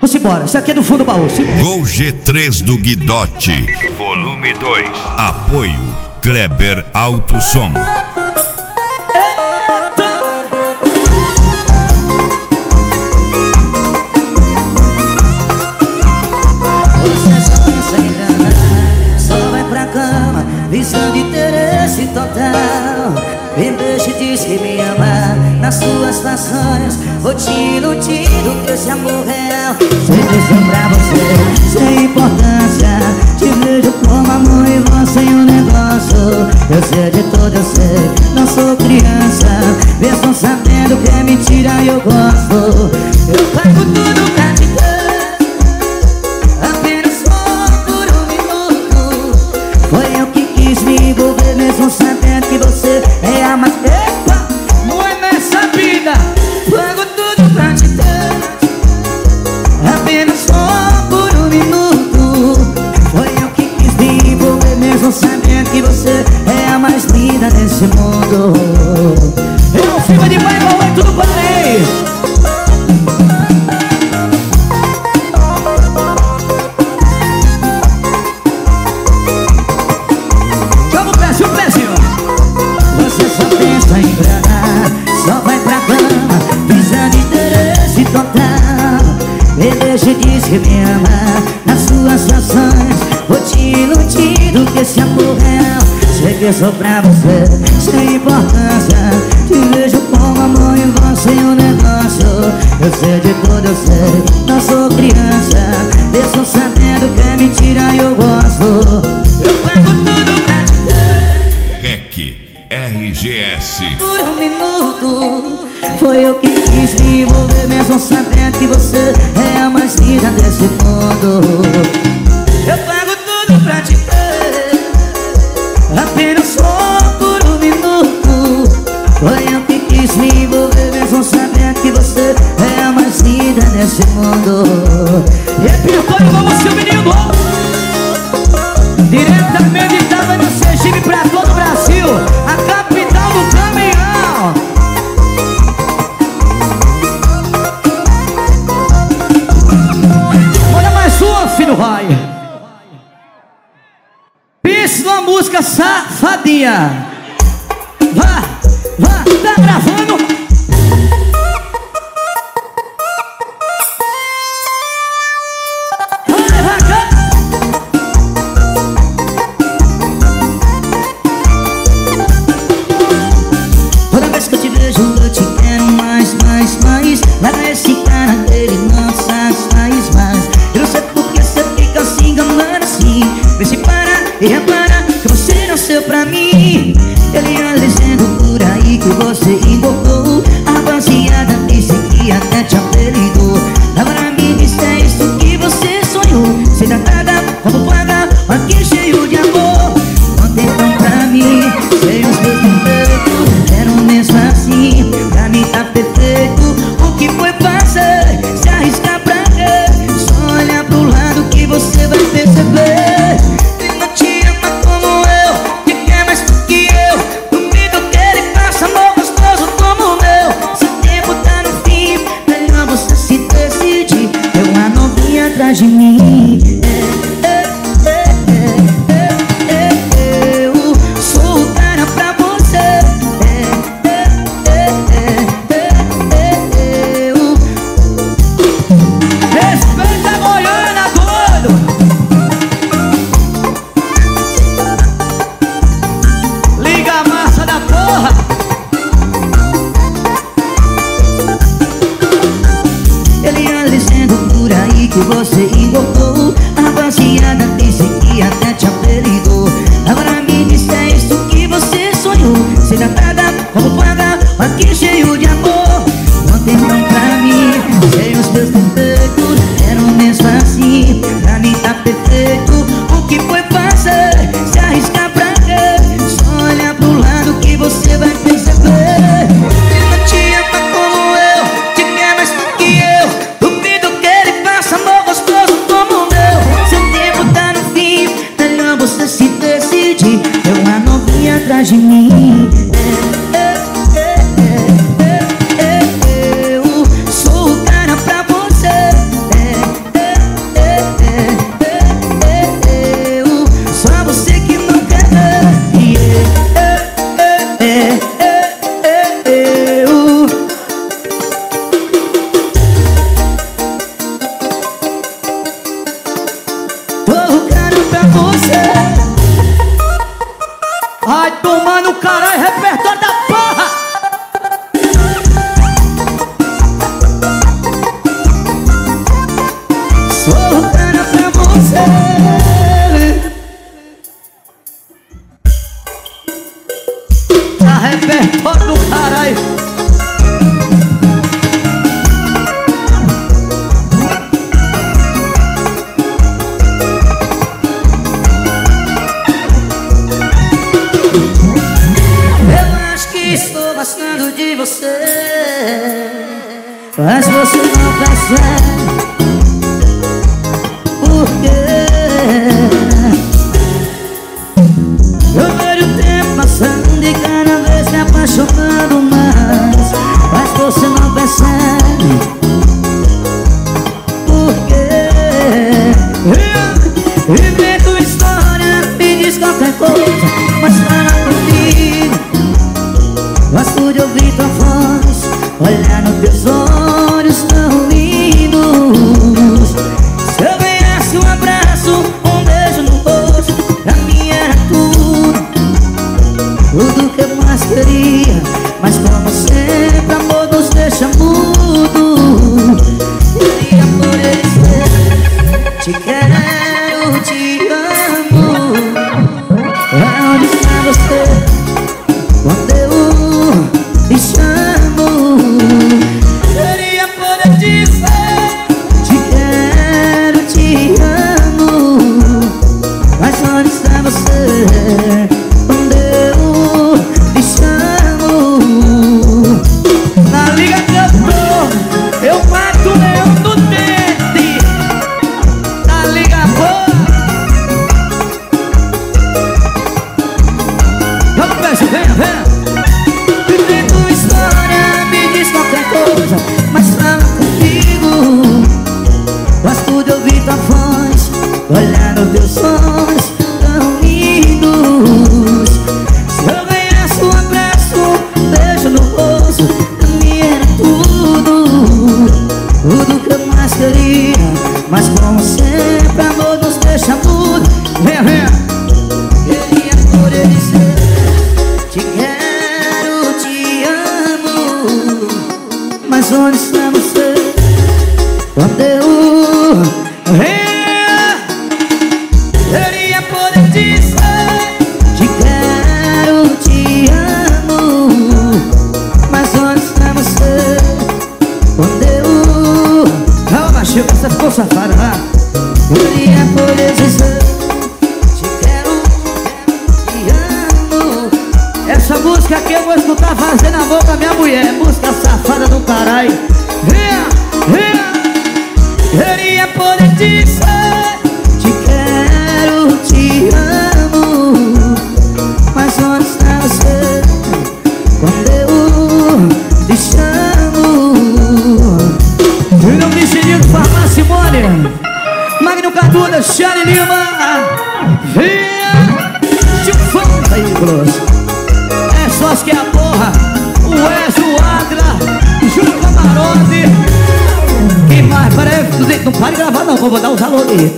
Vamos embora, isso aqui é do fundo do baú. Gol G3 do Guidotti, volume 2. Apoio Kleber Alto Som. Você só pensa em enganar, só vai pra cama visando interesse total. Me deixe dizer que me ama nas suas fações. Vou te iludindo que esse amor real sem visão pra você, sem importância. Te vejo como amor e você é um negócio. Eu sei de tudo, eu sei, não sou criança. Mesmo sabendo que é mentira eu gosto. Eu pago tudo pra te dar, apenas só por um minuto. Foi eu que quis me envolver mesmo sabendo que você é a mais... Epa! Não é nessa vida. Pago tudo pra te dar, apenas só por um minuto. Foi eu que quis me envolver mesmo sabendo que você é a mais linda desse mundo. Eu fico de pai igual é tudo parei. Joga o pezinho. Você só pensa em enganar, só vai pra cama visando interesse total. Me deixe diz que me ama nas suas ações. Vou te iludindo que esse amor real sei que sou pra você, sem importância. Te vejo como amor e você é um negócio. Eu sei de tudo, eu sei, não sou criança. Mesmo sabendo que é mentira eu gosto. Eu pago tudo pra te dar, REC RGS. por um minuto. Foi eu que quis me envolver mesmo sabendo que você é a mais linda desse mundo. Eu pago tudo pra te ter, apenas só por um minuto. Foi eu que quis me envolver mesmo sabendo que você é a mais linda desse mundo. E é Pirpone, vamos ser o menino diretamente de Tava no Sergipe pra todo o Brasil, a capital do caminhão. Olha mais uma, filho, vai. Pense numa música safadinha. Vá, tá gravando? Vai cá. Toda vez que eu te vejo eu te quero mais. Mas esse cara dele não satisfaz mais. Eu não sei por que você fica se enganando assim. Vê se para e repara que você nasceu pra mim. Ele anda dizendo por aí que você engordou. A rapaziada disse que até te apelidou. Agora me diz se é isso que você sonhou. Sem nada, como pagar aqui cheio de amor. Contem então pra mim, sem os meus defeitos. Era mesmo assim, pra mim tá perfeito. O que foi fazer? Se arriscar pra quê? Só olhar pro lado que você vai perceber. Ele não te ama como eu, te quer mais do que eu. Duvido que ele faça amor gostoso como o meu. Seu tempo tá no fim, melhor você se decidir. Tem uma novinha atrás de mim. Eu sou o cara pra você. Respeita a Goiânia, doido. Liga a massa da porra. Ele anda dizendo por aí que você engordou. A rapaziada disse que até te apelidou. Agora me diz se é isso que você sonhou. Sem nada, como pagar aqui cheio de amor. Contem não pra mim, sem os meus defeitos. Era mesmo assim, pra mim tá perfeito. O que foi fazer? Se arriscar pra quê? Só olhar pro lado que você vai perceber. Ele não te ama como eu, te quer mais do que eu. Duvido que ele faça amor gostoso como o meu. Seu tempo tá no fim, melhor você se decidir. Tem uma novinha atrás de mim. Eu sou o cara pra você. Sou o cara pra você. Tá repertório do caralho. Estou gostando de você, mas você não percebe por quê. Eu vejo o tempo passando e cada vez me apaixonando mais, mas você não percebe por quê. Invento história, me diz qualquer coisa, mas fala comigo. Gosto de ouvir tua voz, olhar nos teus olhos tão lindos. Se eu ganhasse um abraço, um beijo no rosto, pra mim era tudo, tudo que eu mais queria. Mas como sempre, amor nos deixa mudo. Queria poder dizer, te quero, te amo. Onde está você? Quando eu te chamo, queria poder dizer, te quero, te amo. Mas onde está você? Quando eu te chamo. Na liga que eu mato o leão do dente. Na liga boa. Vamos, beijo, venha, venha. Invento história, me diz qualquer coisa, mas fala comigo. Gosto de ouvir tua voz, olhar nos teus olhos tão lindos. Se eu ganhasse um abraço, um beijo no rosto, pra mim era tudo, tudo que eu mais queria. Mas como sempre, amor nos deixa mudo. Venha, venha. Queria poder dizer, te quero, te amo. Mas onde está você? Quando eu queria poder dizer, te quero, te amo. Mas onde está você? Quando eu... Calma, Chico, você ficou safada, vá. Queria poder dizer, te quero, te amo. Essa música aqui eu vou escutar fazendo amor com a minha mulher. Música safada do caralho. Venha, venha. Queria poder dizer, te quero, te amo. Mas onde está você? Quando eu te chamo. Eu não me seguindo, Farmácia Simone, Magno Carduda, Charlie Lima. Venha, Chufão, veículos. É só que é a porra. O Wesley, o Adra, o Júlio Camarote. Que mais? Peraí, não para de gravar não, que eu vou dar os alô ali.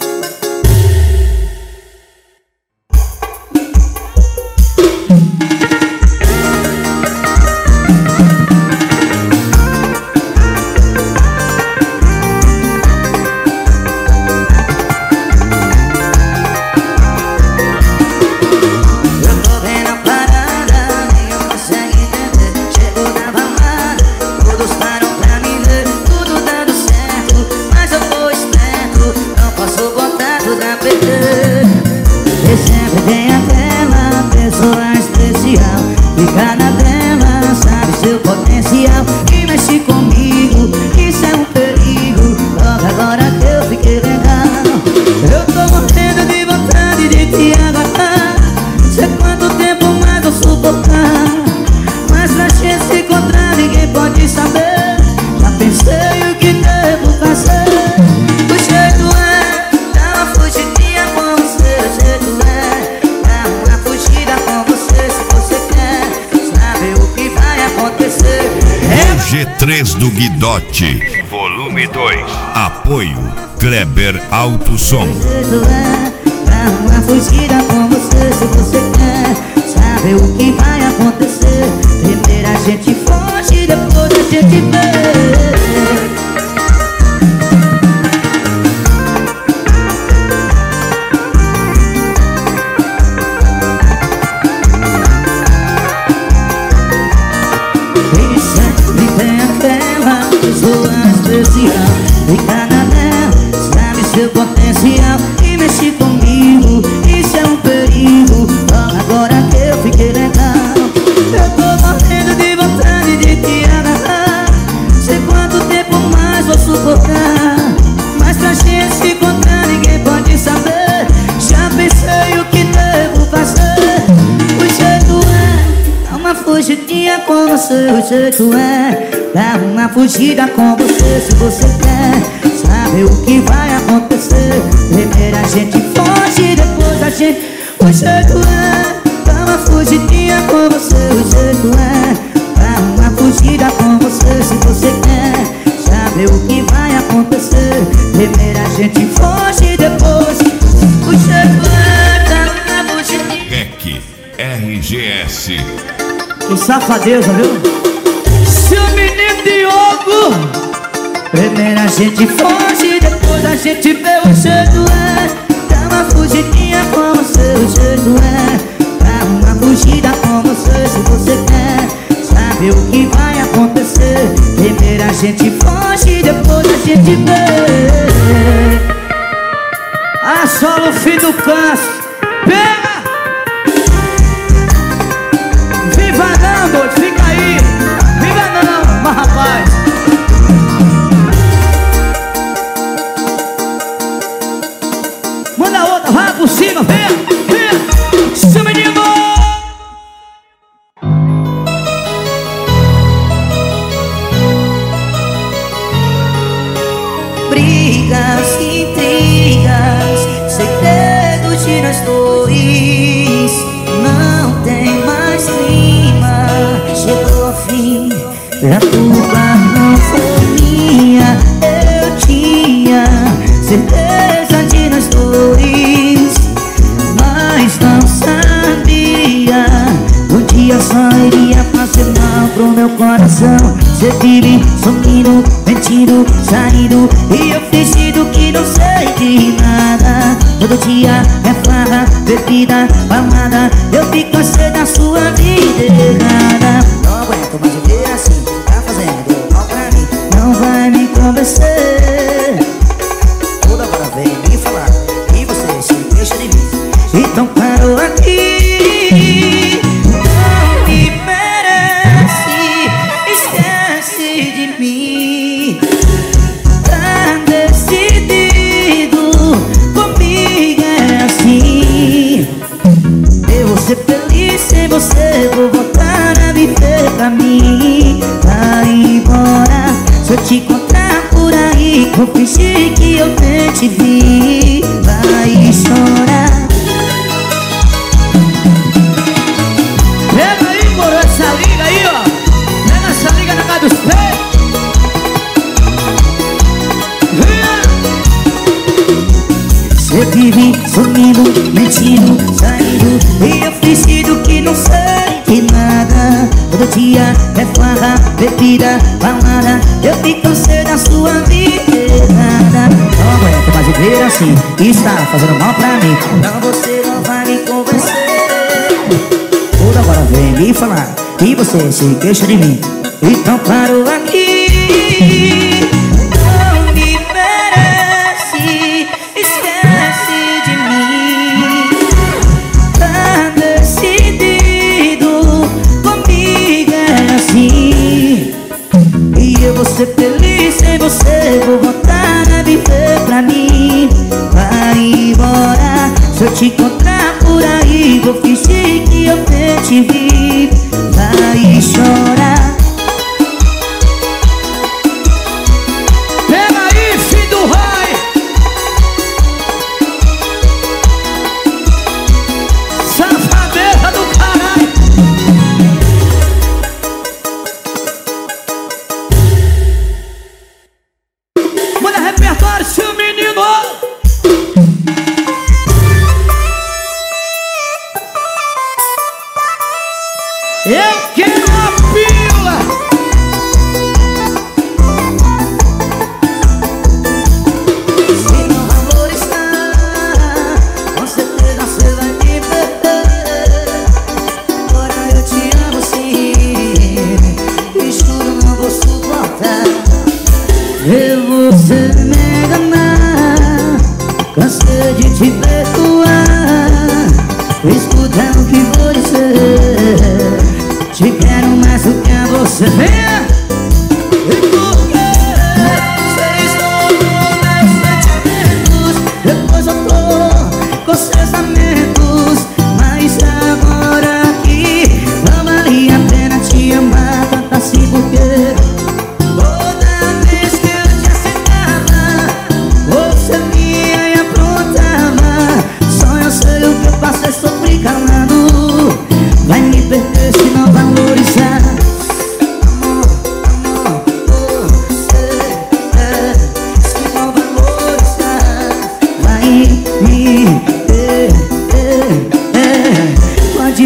Sempre tem aquela pessoa especial, fica na dela, sabe seu potencial e mexe comigo, isso é um perigo. Logo agora que eu fiquei legal, eu tô morrendo de vontade de te aguardar. Sei quanto tempo mais eu suportar, mas pra gente se encontrar ninguém pode saber. Já pensei o que devo fazer. O jeito é dar uma fugidinha com você, o jeito é dar uma fugida com você. Se você quer saber o que vai acontecer, G3 do Guidotti, volume 2. Apoio Kleber Alto Som. o jeito é dar uma fugida com você. Se você quer saber o que vai acontecer, primeiro a gente foge, depois a gente vê. potencial e mexe comigo. Isso é um perigo, agora que eu fiquei legal. Eu tô morrendo de vontade de te agarrar. Sei quanto tempo mais vou suportar, mas pra gente se encontrar ninguém pode saber. Já pensei o que devo fazer. O jeito é dar uma fugidinha com você. O jeito é dar uma fugida com você. Se você quer saber o que vai acontecer, primeiro a gente foge, depois a gente... O jeito é dar uma fugidinha com você. O jeito é dar uma fugida com você. Se você quer saber o que vai acontecer, primeiro a gente foge, depois... O jeito é dar uma fugidinha. REC RGS. Que safadeza, viu? Seu menino Diogo. Primeiro a gente foge, depois a gente vê. O jeito é dar uma fugidinha com você. O jeito é dar uma fugida com você. Se você quer saber o que vai acontecer, primeiro a gente foge, depois a gente vê. Ah, só no fim do canso. Pega! Viva não, doido, fica aí. Viva não, mas rapaz. Manda outra, vai por cima, venha, venha. Seu menino. Brigas, intrigas, segredos de nós dois. Não tem mais clima, chegou ao fim. A culpa não foi minha, eu tinha certeza de nós dois, mas não sabia. Um dia só iria fazer mal pro meu coração. Você vive sumindo, mentindo, saindo, e eu fingindo que não sei de nada. Todo dia é farra, bebida, balada. Eu me cansei da sua vida errada. Não aguento mais viver assim, tá fazendo mal pra mim. Não vai me convencer. Toda hora vem me falar que você se queixa de mim. Então parou aqui. Não me merece, esquece de mim. Tá decidido, comigo é assim. Eu vou ser feliz sem você, vou voltar a viver pra mim. Vai embora, se eu te encontrar por aí, vou fingir que eu nem te vi. Vai chorar. Pega aí, moro, essa liga aí, ó. Pega essa liga na casa dos pés. Você vive sumindo, mentindo, saindo, e eu fingindo que não sei de nada. Todo dia é farra, bebida, balada. Eu me cansei da sua vida errada. Não aguento mais viver assim, está fazendo mal pra mim. Não, você não vai me convencer. Toda hora vem me falar que você se queixa de mim. Então parou aqui. Não me merece, esquece de mim. Tá decidido, comigo é assim. E eu vou ser feliz sem você, vou voltar a viver pra mim. Vai embora, se eu te encontrar por aí, vou fingir que eu nem te vi. Vai chorar. Pega aí, filho do raio. Safadeza do caralho. Manda repertório, seu menino. Eu quero a pílula. Se não valorizar, com certeza você vai me perder. Agora eu te amo sim, e juro não vou suportar ver você me enganar.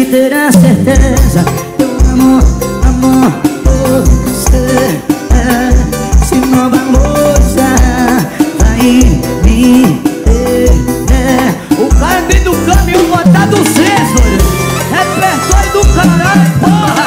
ter a certeza. Eu amo, amo você. Se não valorizar, vai me perder. O cara vem do caminhão botar do senso. Repertório do caralho, porra.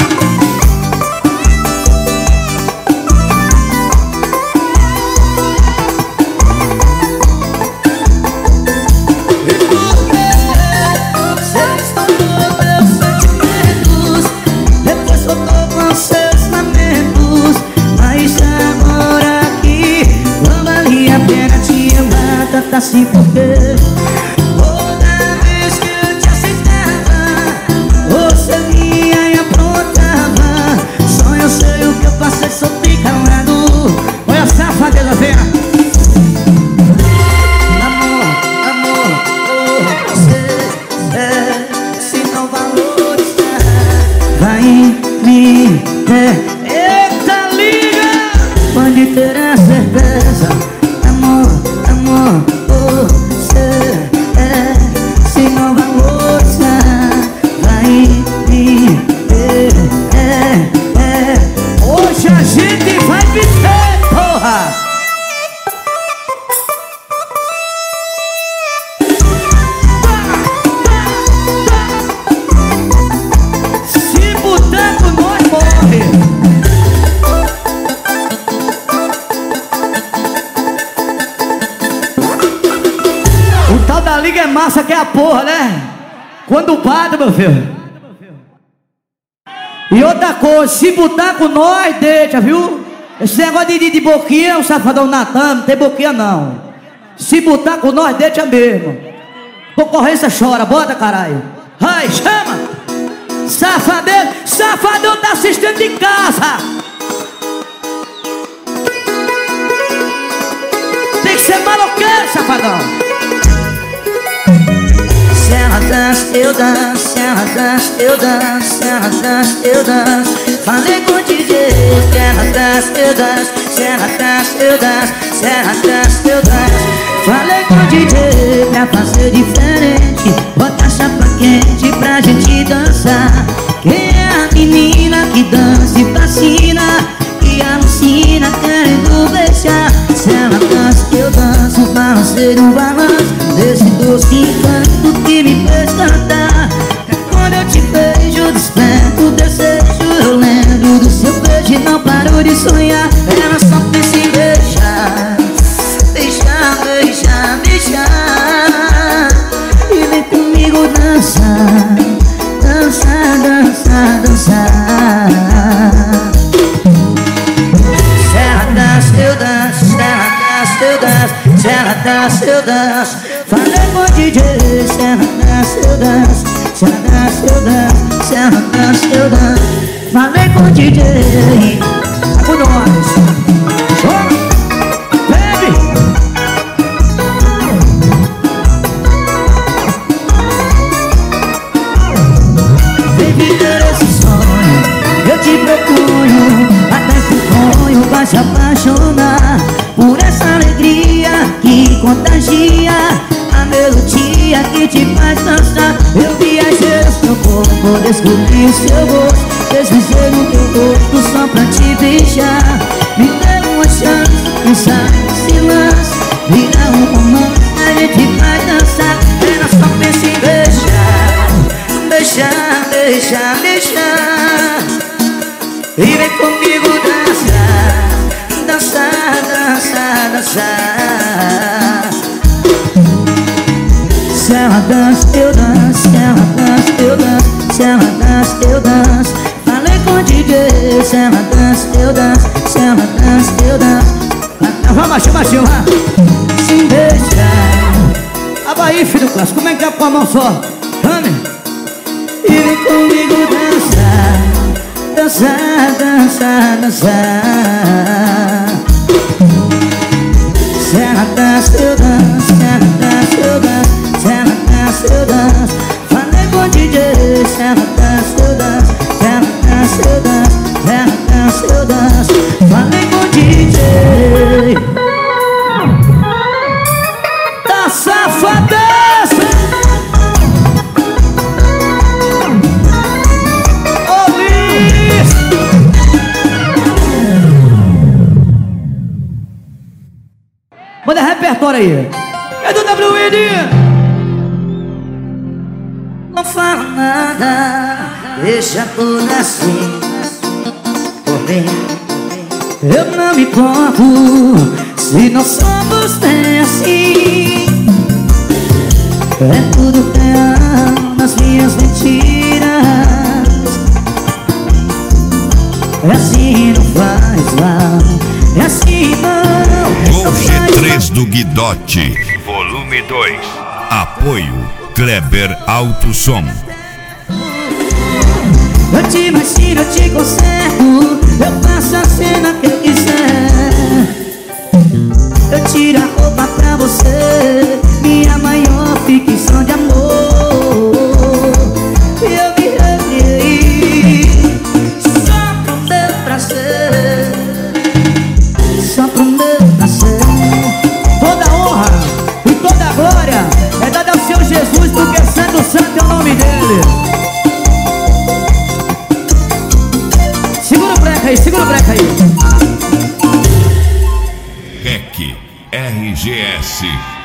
Assim porque toda vez que eu te aceitava, você vinha e aprontava. Só eu sei o que eu passei, só fiquei calado. Olha a safadeza, vem. Amor, amor, você se não valorizar, vai me ter. Eita, liga! Pode ter a certeza. Amor, amor, se não valorizar, vai me perder. Hoje a gente vai viver, porra! Se botar com nós, morre! O tal da liga é massa que é a porra, né? Quando bate, meu filho. E outra coisa, se botar com nós, deixa, viu? Esse negócio de boquinha, o safadão Natan, não tem boquinha não. Se botar com nós, deixa mesmo. Concorrência chora, bota caralho. Ai, chama! Safadão, safadão tá assistindo de casa. Tem que ser maloqueiro, safadão. Se ela dança, eu danço. Se ela dança, eu danço. Se ela dança, eu danço. Falei com o DJ. Se ela dança, eu danço. Se ela dança, eu danço. Se ela dança, eu danço. Falei com o DJ pra fazer diferente. Bota a chapa quente pra gente dançar. Quem é a menina que dança e fascina, que alucina querendo beijar? Se ela dança, eu danço. Balanceiro, balanço desse doce encanto que me fez cantar. Quando eu te vejo, desperto o desejo. Eu lembro do seu beijo e não paro de sonhar. Ela só pensa em beijar, beijar, beijar, beijar. E vem comigo dançar, dançar, dançar, dançar. Se ela dança, eu danço. Se ela dança, eu danço. Se ela dança, eu danço. Falei com o DJ. Se ela dança, eu danço. Se ela dança, eu danço. Se ela dança, eu danço. Falei com o DJ. Tá com nós. Chora, bebe. Vem viver esse sonho, eu te proponho. Até que o sonho vai se apaixonar por essa alegria que contagia, a melodia que te faz dançar. Eu viajei no seu corpo, descobri o seu rosto, deslizei no teu rosto só pra te beijar. Me dê uma chance, quem sabe se lance, vira um romance, a gente vai dançar. Ela só pensa em beijar, beijar, beijar, beijar. E vem comigo dançar, dançar, dançar, dançar. Se ela dança, eu danço. Se ela dança, eu danço. Se ela dança, eu danço. Falei com o DJ. Se ela dança, eu danço. Se ela dança, eu danço. Vamos, baixinho, baixinho, vai. Se beijar. Aba aí, filho do clássico, como é que é com a mão só? Vamos. E vem comigo dançar, dançar, dançar, dançar. Se ela dança, eu danço. Se ela dança, eu danço. Se ela dança, eu danço. Falei com o DJ. Se ela dança, eu danço. Se ela dança, eu danço. Se ela dança, eu danço. Falei com o DJ. Da safadeza. Manda repertório aí. É do WD. Não fala nada, deixa tudo assim. Por mim, eu não me importo se não somos bem assim. É tudo real nas minhas mentiras. É assim, não faz mal. É assim, não. Gol G3 do Guidotti, volume 2. Apoio Kleber Alto Som. Eu te imagino, eu te conserto. Eu faço a cena que eu quiser. Eu tiro a roupa pra você, minha maior ficção de amor. E eu virei só pro meu prazer, só pro meu prazer. Toda honra e toda glória é dada ao Senhor Jesus, porque Santo Santo é o nome dele. Segura o breca aí, segura o breca aí. REC RGS